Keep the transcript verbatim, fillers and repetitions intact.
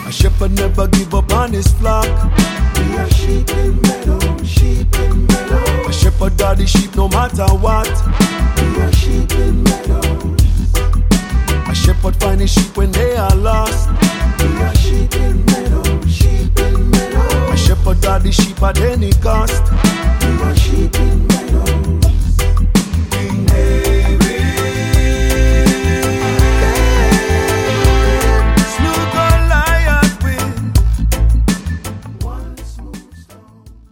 A shepherd never give up on his flock. We are sheep in meadow, sheep in meadow. A shepherd got the sheep no matter what. We are sheep in meadow. A shepherd find his sheep when they are lost. We are sheep in meadow, sheep in meadow. A shepherd got the sheep at any cost. We are sheep in